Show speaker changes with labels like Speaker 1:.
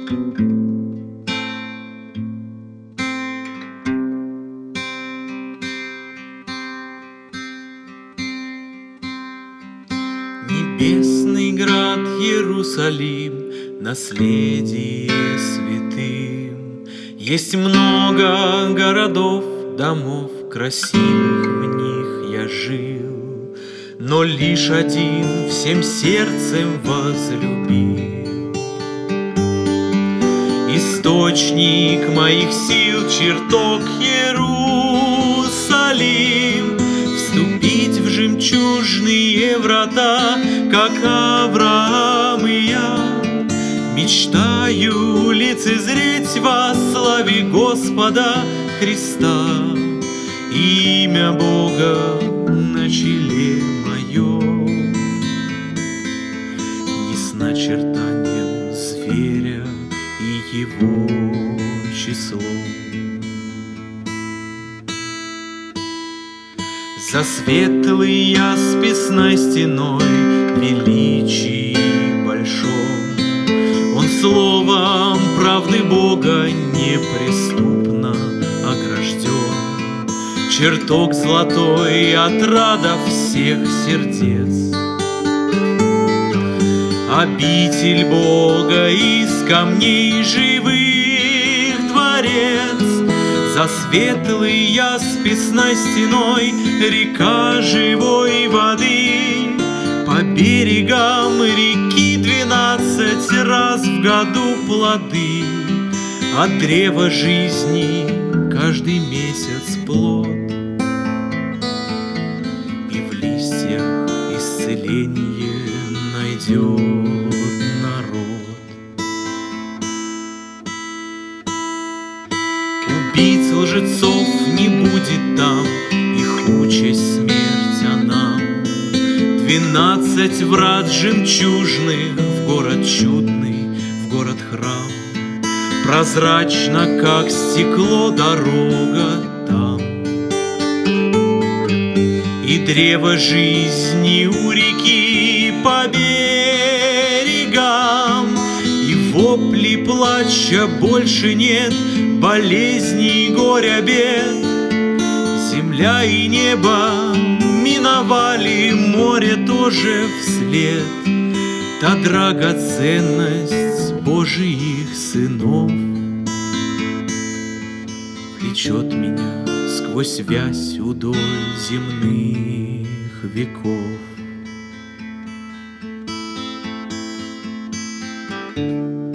Speaker 1: Небесный град Иерусалим, наследие святым. Есть много городов, домов красивых, в них я жил, но лишь один всем сердцем возлюбил. Источник моих сил, чертог Иерусалим, вступить в жемчужные врата, как Авраам и я. Мечтаю лицезреть во славе Господа Христа, имя Бога на челе моем, не с начертанием зверя и его числом. За светлой ясписной стеной величии большом Он словом правды Бога неприступно огражден. Чертог золотой, отрада всех сердец, обитель Бога из камней живых дворец. За светлой ясписной стеной река живой воды, по берегам реки 12 раз в году плоды. От древа жизни каждый месяц плод, и в листьях исцеление найдет народ. Убийц, лжецов не будет там, их участь смерть, а нам 12 врат жемчужных в город чудный, в город храм. Прозрачно, как стекло, дорога там, и древо жизни у реки по берегам. И вопли плача больше нет, болезней, горя, бед. Земля и небо миновали, море тоже вслед. Та драгоценность Божиих сынов влечет меня сквозь вязь удоль земных веков.